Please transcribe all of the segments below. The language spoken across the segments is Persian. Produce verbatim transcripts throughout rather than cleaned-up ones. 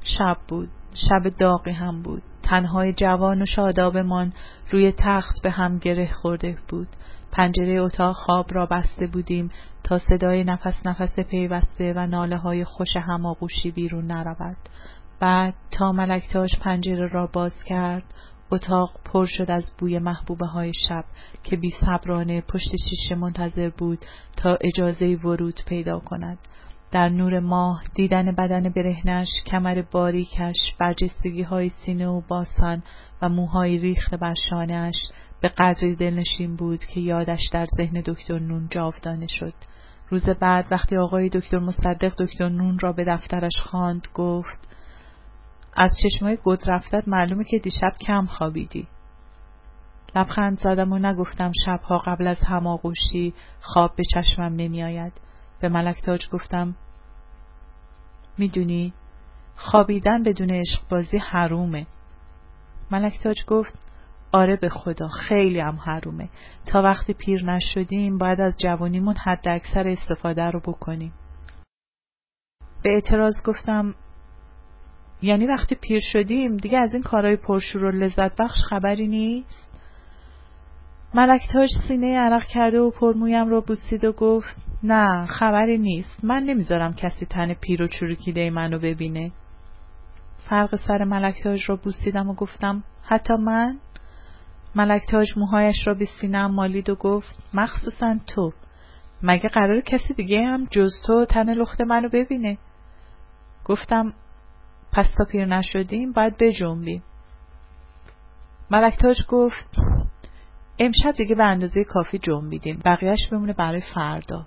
شب بود، شب داغی هم بود. تنهای جوان و شادابمان روی تخت به هم گره خورده بود. پنجره اتاق خواب را بسته بودیم تا صدای نفس نفس پیوسته و ناله های خوش هماغوشی بیرون نرود. بعد تا ملک‌تاش پنجره را باز کرد، اتاق پر شد از بوی محبوبه های شب که بی صبرانه پشت شیشه منتظر بود تا اجازه ورود پیدا کند. در نور ماه دیدن بدن برهنش، کمر باریکش، برجستگی های سینه و باسن و موهای ریخته بر شانه‌اش به قدری دلنشین بود که یادش در ذهن دکتر نون جاودانه شد. روز بعد وقتی آقای دکتر مصدق دکتر نون را به دفترش خواند، گفت: از چشمای گود رفتت معلومه که دیشب کم خوابیدی. لبخند زدم و نگفتم شبها قبل از هماغوشی خواب به چشمم نمی آید. به ملک‌تاج گفتم: میدونی خوابیدن بدون عشق بازی حرومه. ملک‌تاج گفت: آره به خدا خیلی هم حرومه. تا وقتی پیر نشدیم باید از جوانیمون حد اکثر استفاده رو بکنیم. به اعتراض گفتم: یعنی وقتی پیر شدیم دیگه از این کارهای پرشور و لذت بخش خبری نیست؟ ملک‌تاج سینه عرق کرده و پرمویم رو بوسید و گفت: نه خبری نیست. من نمیذارم کسی تن پیر و چروکیده منو ببینه. فرق سر ملک‌تاج رو بوسیدم و گفتم: حتی من؟ ملک‌تاج موهایش را به سینه‌ام مالید و گفت: مخصوصا تو. مگه قرار کسی دیگه هم جز تو تن لخت منو ببینه؟ گفتم: پس تا پیر نشدیم باید بجنبیم. ملک‌تاج گفت: امشب دیگه به اندازه کافی جنبیدیم، بقیهش بمونه برای فردا.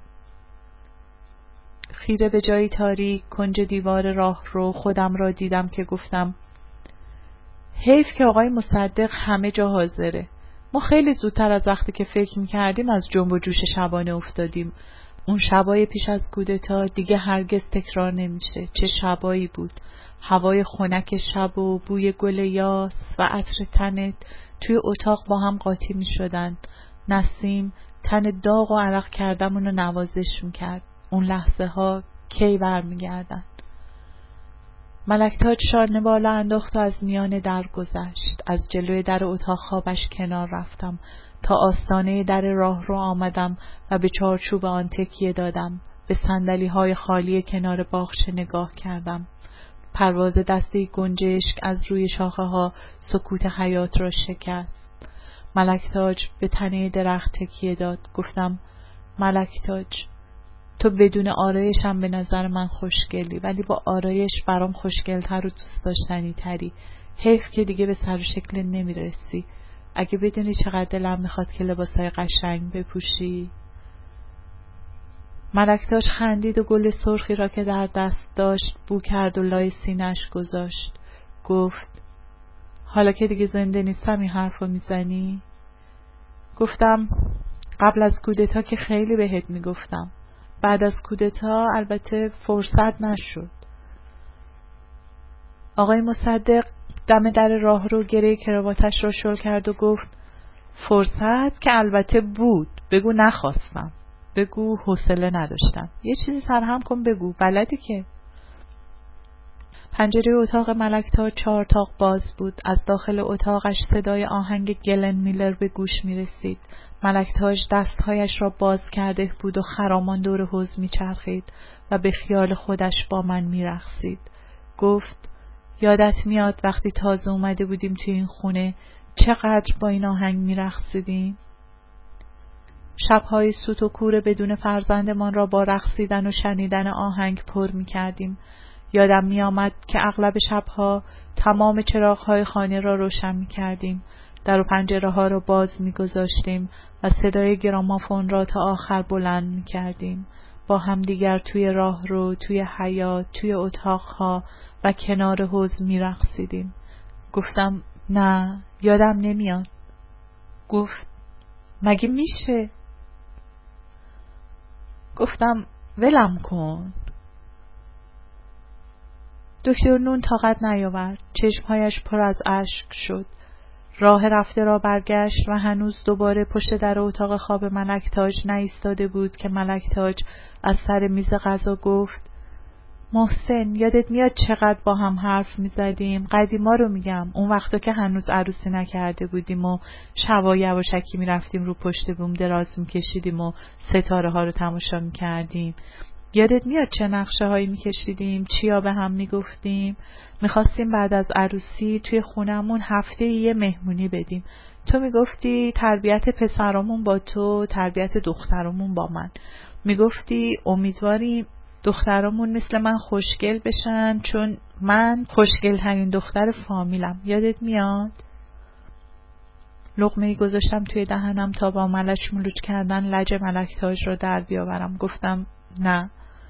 خیره به جایی تاریک کنج دیوار راه رو خودم را دیدم که گفتم: حیف که آقای مصدق همه جا حاضره. ما خیلی زودتر از وقتی که فکر میکردیم از جنب و جوش شبانه افتادیم. اون شبای پیش از کودتا دیگه هرگز تکرار نمیشه. چه شبایی بود. هوای خنک شب و بوی گل یاس و عطر تنت توی اتاق با هم قاطی میشدن. نسیم تن داغ و عرق کردمون رو نوازش میکرد. اون لحظه ها کی برمیگردن؟ ملک‌تاج شانه بالا انداخت و از میان در گذشت. از جلوی در اتاق خوابش کنار رفتم تا آستانه در راه رو آمدم و به چارچوب آن تکیه دادم. به صندلی های خالی کنار باغچه نگاه کردم. پرواز دسته گنجشک از روی شاخه ها سکوت حیات را شکست. ملک‌تاج به تنه درخت تکیه داد. گفتم: ملک‌تاج، تو بدون آرایشم به نظر من خوشگلی، ولی با آرایش برام خوشگلتر و دوست داشتنی تری. حیف که دیگه به سر و شکل نمیرسی. اگه بدونی چقدر دلم میخواد که لباسای قشنگ بپوشی. ملک‌تاج خندید و گل سرخی را که در دست داشت بو کرد و لای سینه‌اش گذاشت. گفت: حالا که دیگه زنده نیستم این حرفو میزنی؟ گفتم: قبل از کودتا که خیلی بهت میگفتم. بعد از کودتا البته فرصت نشد. آقای مصدق دم در راه رو گره کراواتش را شل کرد و گفت: فرصت که البته بود، بگو نخواستم، بگو حوصله نداشتم. یه چیزی سرهم کن بگو، بلدی که. پنجره اتاق ملک‌تاج چهار تاق باز بود. از داخل اتاقش صدای آهنگ گلن میلر به گوش می رسید. ملک‌تاج دستهایش را باز کرده بود و خرامان دور حوض می چرخید و به خیال خودش با من می رقصید. گفت: یادت میاد وقتی تازه اومده بودیم توی این خونه چقدر با این آهنگ می رقصیدیم؟ شب‌های سوت و کور بدون فرزندمان را با رقصیدن و شنیدن آهنگ پر می کردیم. یادم می آمد که اغلب شبها تمام چراغ‌های خانه را روشن می کردیم. در و پنجره ها را باز می گذاشتیم و صدای گرامافون را تا آخر بلند می کردیم. با هم دیگر توی راه رو، توی حیاط، توی اتاقها و کنار حوض می رقصیدیم. گفتم: نه، یادم نمیاد. گفت: مگه میشه؟ گفتم: ولم کن. دکتر نون طاقت نیاورد. چشمهایش پر از اشک شد. راه رفته را برگشت و هنوز دوباره پشت در اتاق خواب ملک‌تاج نایستاده بود که ملک‌تاج از سر میز غذا گفت: محسن یادت میاد چقدر با هم حرف میزدیم؟ قدیما رو میگم، اون وقتا که هنوز عروسی نکرده بودیم و شبا یواشکی میرفتیم رو پشت بوم دراز میکشیدیم و ستاره ها رو تماشا میکردیم. یادت میاد چه نقشه هایی میکشیدیم؟ چیا به هم میگفتیم؟ میخواستیم بعد از عروسی توی خونمون هفته یه مهمونی بدیم. تو میگفتی تربیت پسرامون با تو، تربیت دخترامون با من. میگفتی امیدواریم دخترامون مثل من خوشگل بشن چون من خوشگل ترین دختر فامیلم. یادت میاد؟ لقمه‌ای گذاشتم توی دهنم تا با ملچ ملوچ کردن لج ملک تاج رو در بیاورم. گفتم نه.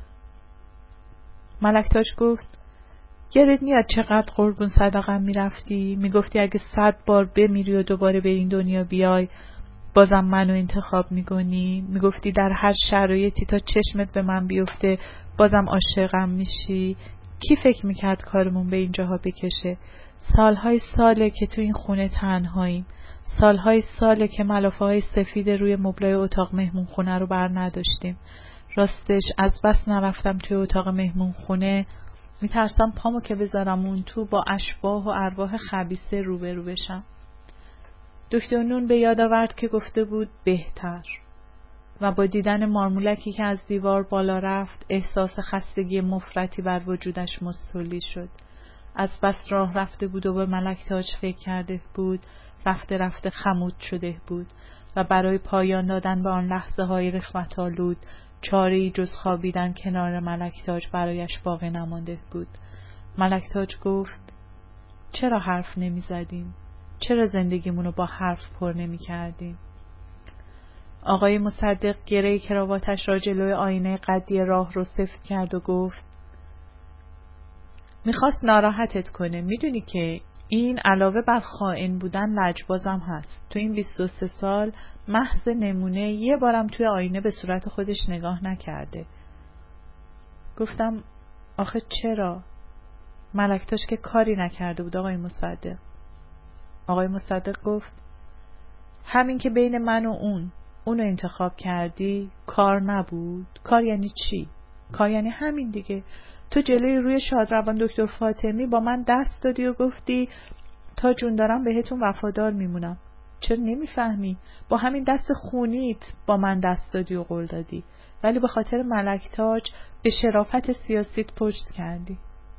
ملک تاج گفت یادت میاد چقدر قربون صدقم میرفتی؟ میگفتی اگه صد بار بمیری و دوباره به این دنیا بیای بازم منو انتخاب میکنی. میگفتی در هر شرایطی تا چشمت به من بیفته بازم عاشقم میشی. کی فکر میکرد کارمون به اینجاها بکشه؟ سالهای ساله که تو این خونه تنهاییم. سالهای ساله که ملافه های سفید روی مبلای اتاق مهمون خونه رو بر نداشتیم. راستش از بس نرفتم توی اتاق مهمون خونه میترسم پامو که بذارم اون تو با اشباح و ارواح خبیثه روبرو بشم. دکتر نون به یاد آورد که گفته بود بهتر و با دیدن مارمولکی که از دیوار بالا رفت احساس خستگی مفرطی بر وجودش مستولی شد. از بس راه رفته بود و به ملک تاج فکر کرده بود، رفته رفته خمود شده بود و برای پایان دادن به آن لحظه های رخوت‌آلود چاره‌ای جز خوابیدن کنار ملک تاج برایش باقی نمانده بود. ملک تاج گفت چرا حرف نمی زدیم؟ چرا زندگیمونو با حرف پر نمی کردیم؟ آقای مصدق گره کراواتش را جلوی آینه قدی راه رو سفت کرد و گفت میخواست ناراحتت کنه. میدونی که این علاوه بر خائن بودن لجبازم هست. تو این بیست و سه سال محض نمونه یه بارم توی آینه به صورت خودش نگاه نکرده. گفتم آخه چرا؟ ملک تاج که کاری نکرده بود آقای مصدق. آقای مصدق گفت همین که بین من و اون اونو انتخاب کردی کار نبود. کار یعنی چی؟ کار یعنی همین دیگه. تو جلوی روی شادروان دکتر فاطمی با من دست دادی و گفتی تا جون دارم بهتون وفادار میمونم. چرا نمیفهمی؟ با همین دست خونیت با من دست دادی و قول دادی، ولی به خاطر ملک تاج به شرافت سیاسیت پشت کردی.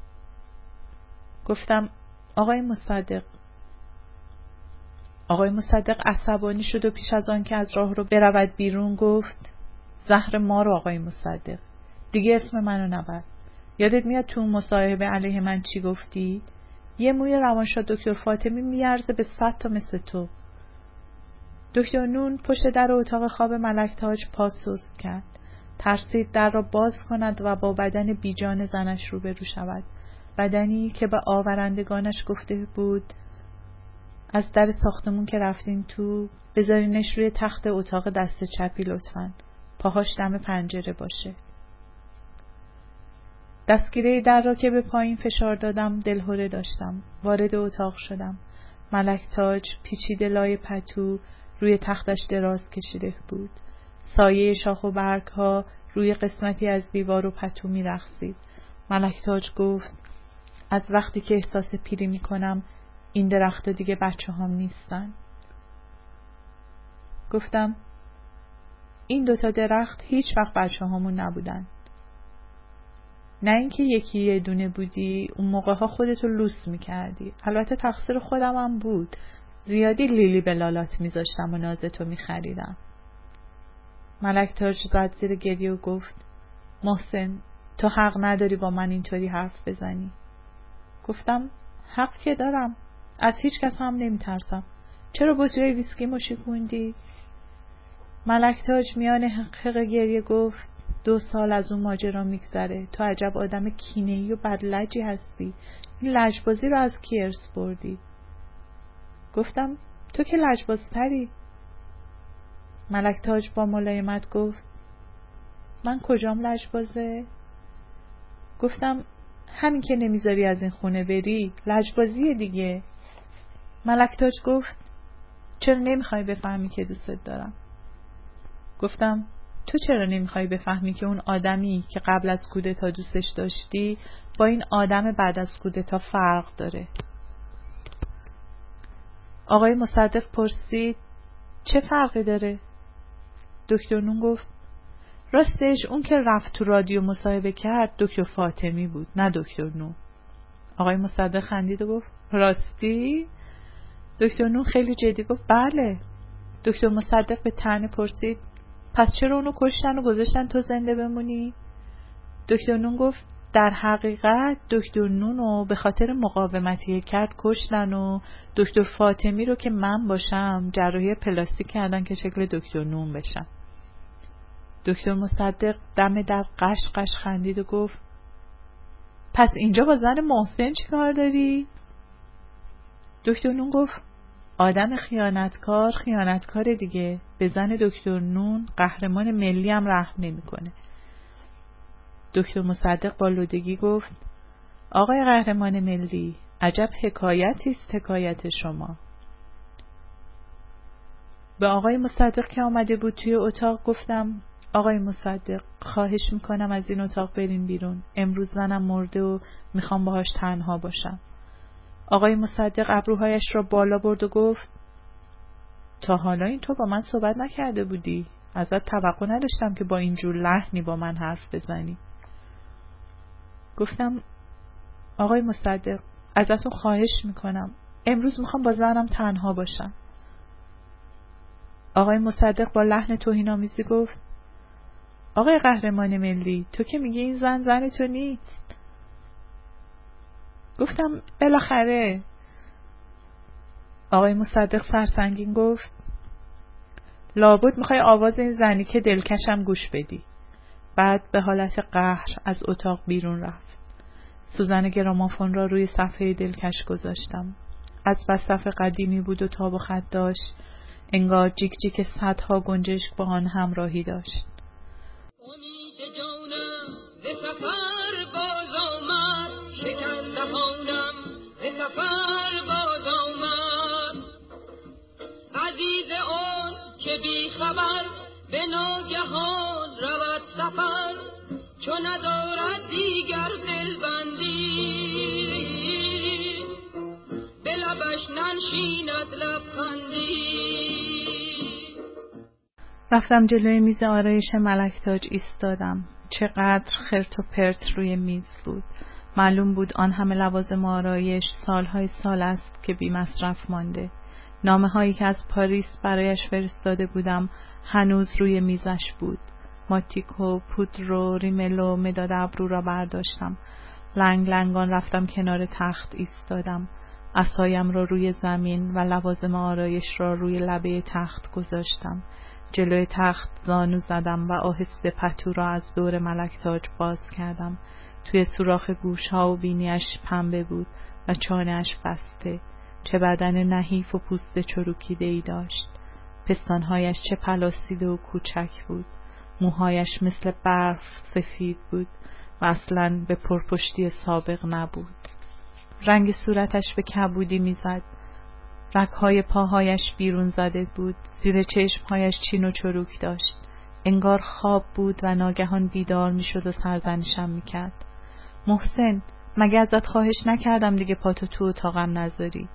گفتم آقای مصدق. آقای مصدق عصبانی شد و پیش از آن که از راه رو برود بیرون گفت زهر ما رو آقای مصدق دیگه اسم منو نبر. یادت میاد تو مصاحبه علیه من چی گفتی؟ یه موی روانشاد دکتر فاطمی میارزه به صد تا مثل تو. دکتر نون پشت در اتاق خواب ملک تاج پا سست کرد. ترسید در را باز کند و با بدن بیجان زنش روبرو شود. بدنی که به آورندگانش گفته بود از در ساختمون که رفتین تو بذارینش روی تخت اتاق دست چپی لطفاً. پاهاش دم پنجره باشه. دستگیره در را که به پایین فشار دادم دلهره داشتم. وارد اتاق شدم. ملک تاج پیچیده لای پتو روی تختش دراز کشیده بود. سایه شاخ و برگ ها روی قسمتی از دیوار و پتو می رقصید. ملک تاج گفت از وقتی که احساس پیری می کنم این درخت دیگه بچه هم نیستن. گفتم این دوتا درخت هیچ وقت بچه همون نبودن. نه اینکه یکی یه دونه بودی، اون موقع ها خودتو لوس میکردی. البته تقصیر خودم هم بود. زیادی لیلی به لالات میذاشتم و نازتو میخریدم. ملک تاج زد زیر گریه و گفت محسن تو حق نداری با من اینطوری حرف بزنی. گفتم حق که دارم. از هیچ کس هم نمیترسم. چرا بطری ویسکی مشکوندی؟ ملک تاج میان حقیق گریه گفت دو سال از اون ماجرا میگذره. تو عجب آدم کینه‌ای و بدلجی هستی. این لجبازی رو از کی ارث بردی؟ گفتم تو که لجبازتری. ملک تاج با ملایمت گفت من کجام لجبازه؟ گفتم همین که نمیذاری از این خونه بری لجبازیه دیگه. ملک تاج گفت چرا نمیخوای بفهمی که دوستت دارم؟ گفتم تو چرا نمیخوای بفهمی که اون آدمی که قبل از کودتا دوستش داشتی با این آدم بعد از کودتا فرق داره؟ آقای مصدق پرسید چه فرقی داره؟ دکتر نون گفت راستش اون که رفت تو رادیو مصاحبه کرد دکتر فاطمی بود، نه دکتر نون. آقای مصدق خندید و گفت راستی؟ دکتر نون خیلی جدی گفت بله. دکتر مصدق به طعنه پرسید پس چرا اونو کشتن و گذاشتن تو زنده بمونی؟ دکتر نون گفت در حقیقت دکتر نونو به خاطر مقاومتی کرد کشتن و دکتر فاطمی رو که من باشم جراحی پلاستیک کردن که شکل دکتر نون بشم. دکتر مصدق دم در قش قش خندید و گفت پس اینجا با زن محسن چی کار داری؟ دکتر نون گفت آدم خیانتکار خیانتکار دیگه، به زن دکتر نون قهرمان ملی هم رحم نمیکنه. دکتر مصدق با لودگی گفت آقای قهرمان ملی، عجب حکایتی است حکایت شما. به آقای مصدق که آمده بود توی اتاق گفتم آقای مصدق خواهش میکنم از این اتاق برین بیرون، امروز زنم مرده و میخوام باهاش تنها باشم. آقای مصدق ابروهایش را بالا برد و گفت تا حالا این تو با من صحبت نکرده بودی، ازت توقع نداشتم که با اینجور لحنی با من حرف بزنی. گفتم آقای مصدق ازتون خواهش میکنم امروز میخوام با زنم تنها باشم. آقای مصدق با لحن توهین‌آمیزی گفت آقای قهرمان ملی، تو که میگی این زن زن تو نیست. گفتم بالاخره. آقای مصدق سرسنگین گفت لابد میخوای آواز این زنی که دلکشم گوش بدی. بعد به حالت قهر از اتاق بیرون رفت. سوزن گرامافون را روی صفحه دلکش گذاشتم. از بس صفحه قدیمی بود و تاب و خط داشت، انگار جیک جیک صدها گنجشک با آن همراهی داشت. امید جانم ز سفر باز آمد، شکر دهانم ز سفر باز آمد. عزیز آن که بی خبر به ناگهان رود سفر، چون ندارد دیگر دلبندی به لبش ننشیند لبخندی. رفتم جلوی میز آرایش ملک تاج ایستادم. چقدر خرت و پرت روی میز بود. معلوم بود آن همه لوازم آرایش سالهای سال است که بی مصرف مانده. نامه هایی که از پاریس برایش فرستاده بودم هنوز روی میزش بود. ماتیکو، پودر و ریمل و مداد ابرو را برداشتم. لنگ لنگان رفتم کنار تخت ایستادم. عصایم را روی زمین و لوازم آرایش را روی لبه تخت گذاشتم. جلوی تخت زانو زدم و آهسته پتو را از دور ملک تاج باز کردم. توی سوراخ گوشها و بینیش پنبه بود و چانه‌اش بسته. چه بدن نحیف و پوست چروکیده‌ای داشت. پستانهایش چه پلاسیده و کوچک بود. موهایش مثل برف سفید بود و اصلاً به پرپشتی سابق نبود. رنگ صورتش به کبودی میزد. رگ‌های پاهایش بیرون زده بود. زیر چشمهایش چین و چروک داشت. انگار خواب بود و ناگهان بیدار میشد و سرزنشم میکرد. محسن، مگه ازت خواهش نکردم دیگه پاتو تو اتاقم نذاری؟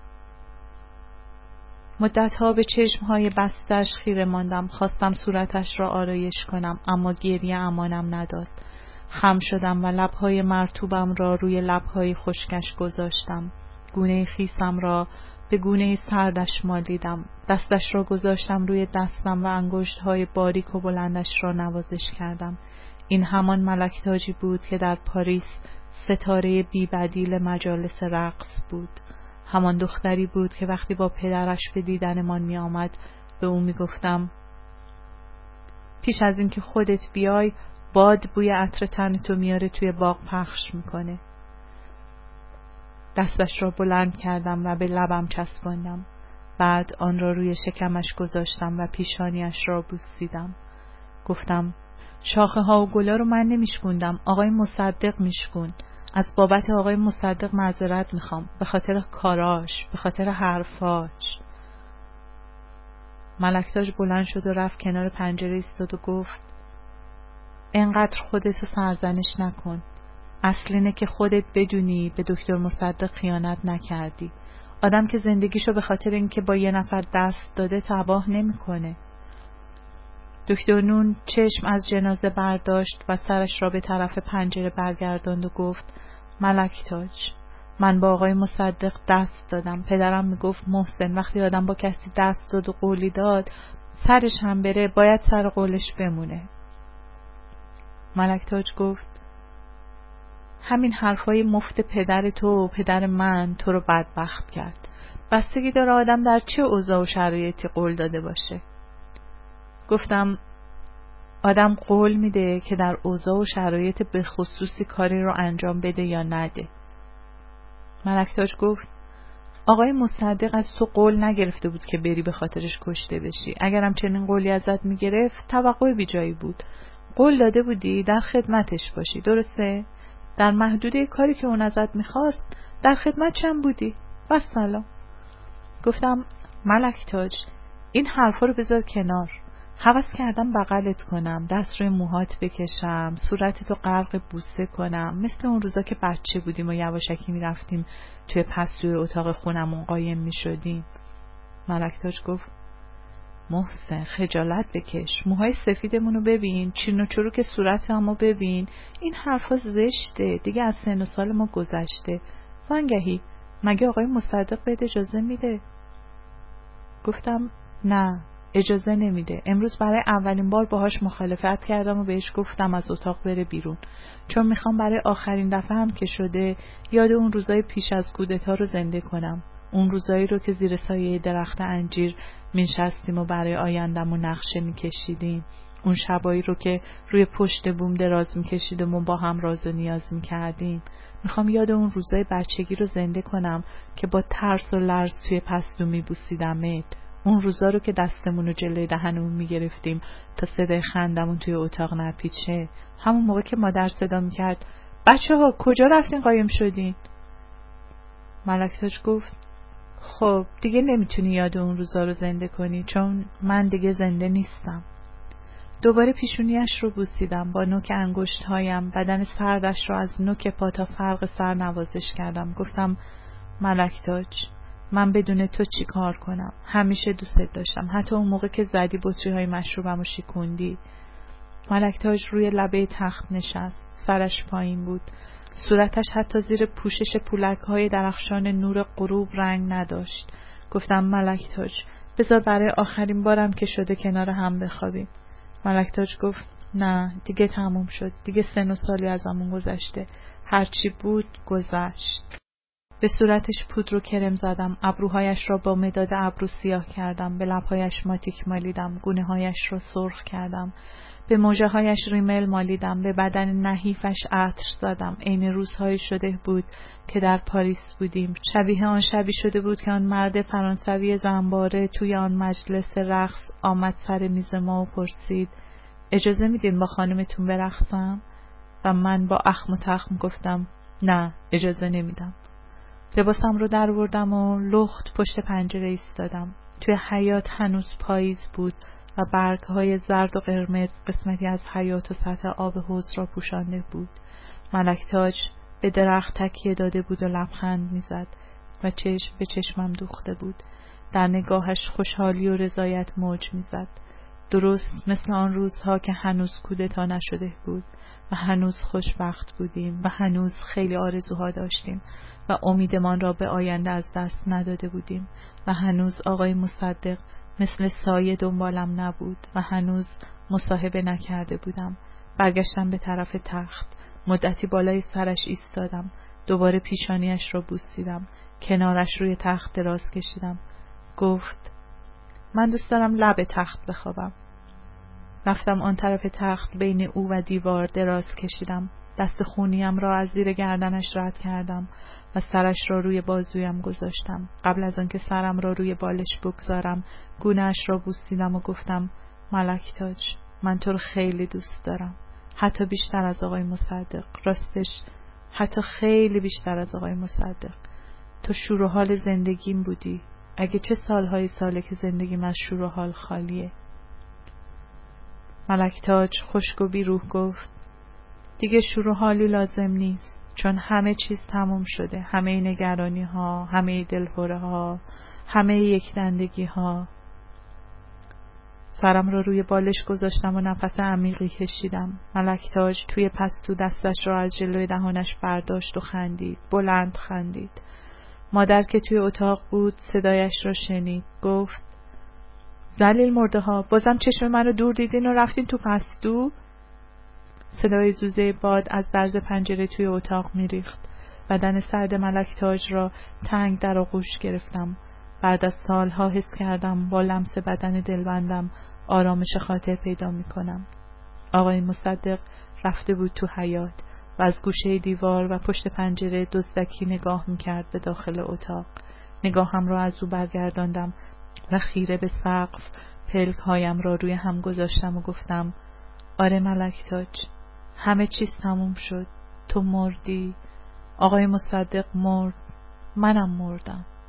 مدتها به چشمهای بستش خیره ماندم. خواستم صورتش را آرایش کنم اما گریه امانم نداد. خم شدم و لبهای مرطوبم را روی لبهای خشکش گذاشتم. گونه خیسم را به گونه سردش مالیدم. دستش را گذاشتم روی دستم و انگشت‌های باریک و بلندش را نوازش کردم. این همان ملک تاجی بود که در پاریس ستاره بی بدیل مجالس رقص بود. همان دختری بود که وقتی با پدرش به دیدنمان می آمد به او می گفتم پیش از این که خودت بیای باد بوی عطر تن تو میاره توی باغ پخش میکنه. دستش را بلند کردم و به لبم چسباندم. بعد آن را روی شکمش گذاشتم و پیشانیش را بوسیدم. گفتم شاخه ها و گلا رو من نمیشکوندم، آقای مصدق میشکوند. از بابت آقای مصدق معذرت میخوام، به خاطر کاراش، به خاطر حرفاش. ملک تاج بلند شد و رفت کنار پنجره ایستاد و گفت انقدر خودتو سرزنش نکن. اصل اینه که خودت بدونی به دکتر مصدق خیانت نکردی. آدم که زندگیشو به خاطر اینکه با یه نفر دست داده تباه نمیکنه. دکتر نون چشم از جنازه برداشت و سرش را به طرف پنجره برگرداند و گفت ملک تاج، من با آقای مصدق دست دادم. پدرم میگفت محسن وقتی آدم با کسی دست داد و قولی داد سرش هم بره باید سر قولش بمونه. ملک تاج گفت همین حرفای مفت پدر تو و پدر من تو رو بدبخت کرد. بستگی داره آدم در چه اوضاع و شرایطی قول داده باشه. گفتم آدم قول میده که در اوضاع و شرایط به خصوصی کاری رو انجام بده یا نده. ملک تاج گفت آقای مصدق از تو قول نگرفته بود که بری به خاطرش کشته بشی. اگرم چنین قولی ازت میگرفت توقع بی جایی بود. قول داده بودی در خدمتش باشی، درسته؟ در محدوده کاری که اون ازت میخواست در خدمتش هم بودی. و سلام. گفتم ملک تاج این حرفا رو بذار کنار. هوس کردم بغلت کنم، دست روی موهات بکشم، صورتتو غرق بوسه کنم، مثل اون روزا که بچه بودیم و یواشکی میرفتیم توی پستوی اتاق خونمون قایم میشدیم. ملک تاج گفت محسن خجالت بکش، موهای سفیدمونو ببین، چین و چروک صورتمو ببین، این حرفا زشته، دیگه از سن و سال ما گذشته. وانگهی مگه آقای مصدق بهت اجازه میده؟ گفتم نه اجازه نمیده. امروز برای اولین بار باهاش مخالفت کردم و بهش گفتم از اتاق بره بیرون، چون میخوام برای آخرین دفعه هم که شده یاد اون روزای پیش از کودتا رو زنده کنم. اون روزایی رو که زیر سایه درخت انجیر میشستیم و برای آیندمون نقشه میکشیدیم. اون شبایی رو که روی پشت بوم دراز میکشیدیم و با هم راز و نیاز میکردیم. میخوام یاد اون روزای بچگی رو زنده کنم که با ترس و لرز توی پستو میبوسیدمت. اون روزا رو که دستمون رو جلوی دهنمون میگرفتیم تا صدای خندمون توی اتاق نپیچه. همون موقع که مادر صدا میکرد بچه ها کجا رفتین قایم شدین؟ ملک تاج گفت خب دیگه نمیتونی یاد اون روزا رو زنده کنی چون من دیگه زنده نیستم. دوباره پیشونیش رو بوسیدم با نوک انگشت هایم، بدن سردش رو از نوک پا تا فرق سر نوازش کردم. گفتم ملک تاج من بدون تو چی کار کنم؟ همیشه دوستت داشتم، حتی اون موقع که زدی بطری های مشروبم و شیکوندی. ملک تاج روی لبه تخت نشست، سرش پایین بود، صورتش حتی زیر پوشش پولک های درخشان نور غروب رنگ نداشت. گفتم ملک تاج بذار برای آخرین بارم که شده کنار هم بخوابیم. ملک تاج گفت نه دیگه تموم شد، دیگه سن و سالی ازمون گذشته، هرچی بود گذشت. به صورتش پودر و کرم زدم، ابروهایش را با مداد ابرو سیاه کردم، به لبهایش ماتیک مالیدم، گونه هایش را سرخ کردم، به موجه هایش ریمل مالیدم، به بدن نحیفش عطر زدم. عین روزهایی شده بود که در پاریس بودیم، شبیه آن شبی شده بود که آن مرد فرانسوی زنباره توی آن مجلس رقص آمد سر میز ما و پرسید اجازه میدین با خانمتون برقصم؟ و من با اخم و تخم گفتم نه اجازه نمیدم. لباسم رو در بردم و لخت پشت پنجره ایستادم. توی حیاط هنوز پاییز بود و برگ‌های زرد و قرمز قسمتی از حیاط و سطح آب حوض را پوشانده بود. ملک تاج به درخت تکیه داده بود و لبخند می‌زد و چشم به چشمم دوخته بود. در نگاهش خوشحالی و رضایت موج می‌زد، درست مثل آن روزها که هنوز کودتا نشده بود و هنوز خوشبخت بودیم و هنوز خیلی آرزوها داشتیم و امیدمان را به آینده از دست نداده بودیم و هنوز آقای مصدق مثل سایه دنبالم نبود و هنوز مصاحبه نکرده بودم. برگشتم به طرف تخت، مدتی بالای سرش ایستادم، دوباره پیشانیش را بوسیدم، کنارش روی تخت دراز کشیدم. گفت من دوست دارم لب تخت بخوابم. رفتم آن طرف تخت، بین او و دیوار دراز کشیدم، دست خونیم را از زیر گردنش رد کردم و سرش را روی بازویم گذاشتم. قبل از آنکه سرم را روی بالش بگذارم گونه‌اش را بوسیدم و گفتم ملک تاج من تو رو خیلی دوست دارم، حتی بیشتر از آقای مصدق، راستش حتی خیلی بیشتر از آقای مصدق. تو شور و حال زندگیم بودی، اگه چه سالهای ساله که زندگیم از شور و حال خالیه. ملک تاج خشک و بیروح گفت دیگه شروع حالی لازم نیست، چون همه چیز تموم شده، همه نگرانی ها، همه دلهره ها، همه یک دندگی ها. سرم را روی بالش گذاشتم و نفس عمیقی کشیدم. ملک تاج توی پستو دستش را از جلوی دهانش برداشت و خندید، بلند خندید. مادر که توی اتاق بود صدایش را شنید. گفت ذلیل مرده ها، بازم چشم من رو دور دیدین و رفتین تو پستو؟ صدای زوزه باد از درز پنجره توی اتاق میریخت. بدن سرد ملک تاج را تنگ در آغوش گرفتم. بعد از سالها حس کردم با لمس بدن دلبندم آرامش خاطر پیدا می کنم. آقای مصدق رفته بود تو حیاط و از گوشه دیوار و پشت پنجره دزدکی نگاه می کرد به داخل اتاق. نگاهم را از او برگرداندم و خیره به سقف پلک هایم را روی هم گذاشتم و گفتم آره ملک تاج، همه چیز تموم شد. تو مردی، آقای مصدق مرد، منم مردم.